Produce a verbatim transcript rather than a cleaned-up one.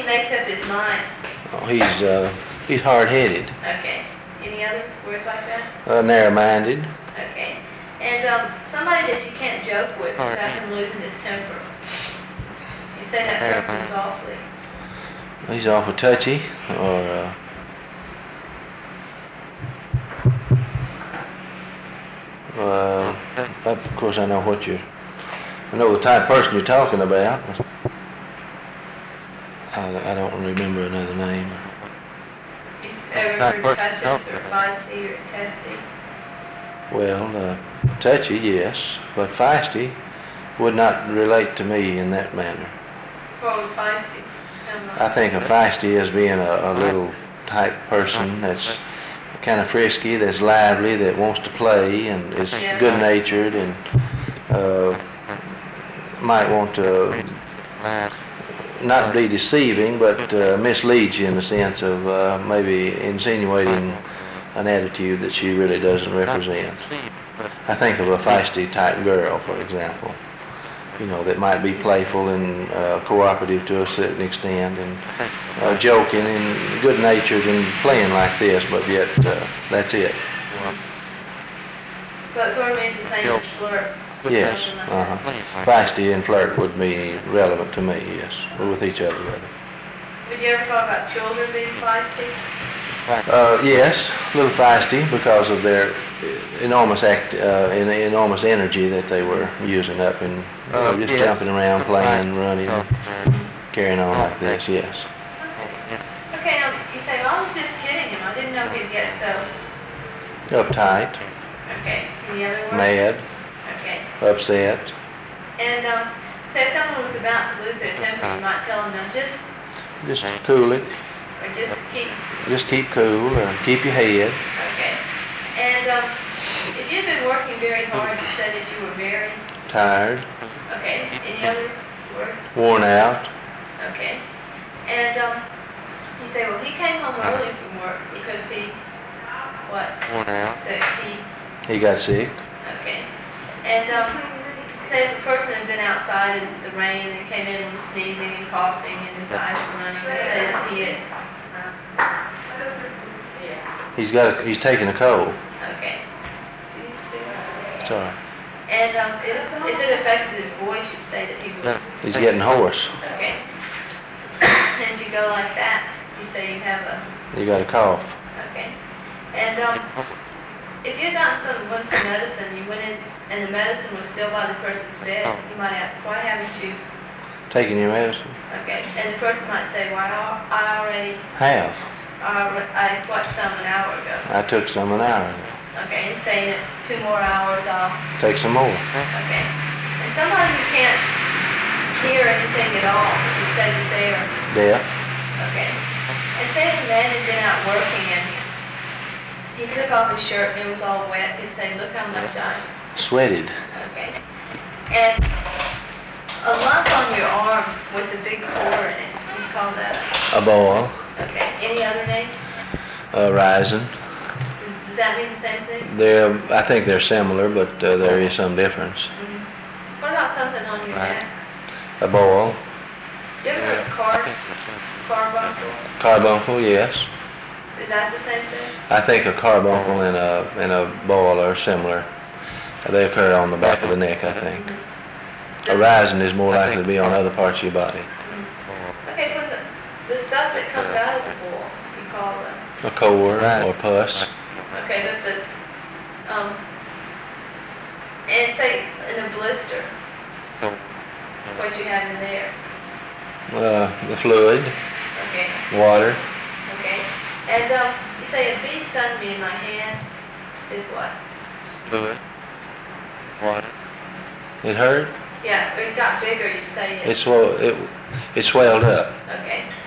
makes up his mind. Oh, he's, uh, he's hard-headed. Okay. Any other words like that? Uh, narrow-minded. Okay. And um, somebody that you can't joke with without him losing his temper. You say that person is awfully. He's awful touchy, or, uh, uh, of course I know what you're, I know the type of person you're talking about. I, I don't remember another name. You ever heard touches or feisty or testy? Well, uh, touchy, yes, but feisty would not relate to me in that manner. What would feisty sound like? I think of feisty as being a, a little type person that's kind of frisky, that's lively, that wants to play, and is Yeah. good-natured, and uh, might want to not be deceiving, but uh, mislead you in the sense of uh, maybe insinuating an attitude that she really doesn't represent. I think of a feisty type girl, for example, you know, that might be playful and uh, cooperative to a certain extent, and uh, joking and good-natured and playing like this, but yet uh, that's it. So it sort of means the same as flirt. Yes, Something like uh-huh. Feisty and flirt would be relevant to me, yes, but with each other, rather. that. Would you ever talk about children being feisty? Uh, yes, a little feisty because of their enormous act, uh, en- enormous energy that they were using up and you know, just jumping around, playing, running, carrying on like this, yes. Okay, um, you say, well, I was just kidding him. I didn't know he'd get so. Uptight, Okay, any other words? mad, Okay. upset. And um, say if someone was about to lose their temper, you might tell them, now just, Just cool it, or just keep, just keep cool, or keep your head. okay. And um, if you've been working very hard, you said that you were very, Tired, okay, any other words? worn out. Okay. And um, you say, well, he came home early from work because he, what? Worn out. Sick. He, He got sick. okay. And um, say if a person had been outside in the rain and came in and was sneezing and coughing and his eyes were running, you say that he had, He's got. A, he's taking a cold. okay. Do you see that? Sorry. And um, if, if it affected his voice, you'd say that he was, He's getting hoarse. okay. And you go like that, you say you have a, He got a cough. okay. And um, if you had gotten some, went some medicine, you went in, and the medicine was still by the person's bed, you might ask, why haven't you, Taking your medicine. okay. And the person might say, well, I I already, Have. I, alre- I what, some an hour ago. I took some an hour ago. Okay, and saying that two more hours, I'll, Take some more. okay. And somebody who can't hear anything at all, you say that they are, Deaf. okay. And say if a man had been out working and he took off his shirt and it was all wet, he'd say, look how much I, Sweated. okay. And a lump on your arm with a big core in it, you call that, A boil. okay. Any other names? A rising. Does, does that mean the same thing? They're. I think they're similar, but uh, there is some difference. Mm-hmm. What about something on your neck? A boil. Do you ever heard of car, carbuncle? Carbuncle, yes. Is that the same thing? I think a carbuncle and a and a boil are similar. They occur on the back of the neck, I think. A rising is more likely to be on other parts of your body. Okay, but the, the stuff that comes out of the bowl, you call it, A core or pus. okay, but this, um, and say in a blister, what you have in there, Uh, the fluid, okay, water. okay. And um, you say a bee stung me in my hand, did what? Fluid. Water. It hurt. Yeah, or it got bigger, you'd say it. It swell. It it swelled up. Okay.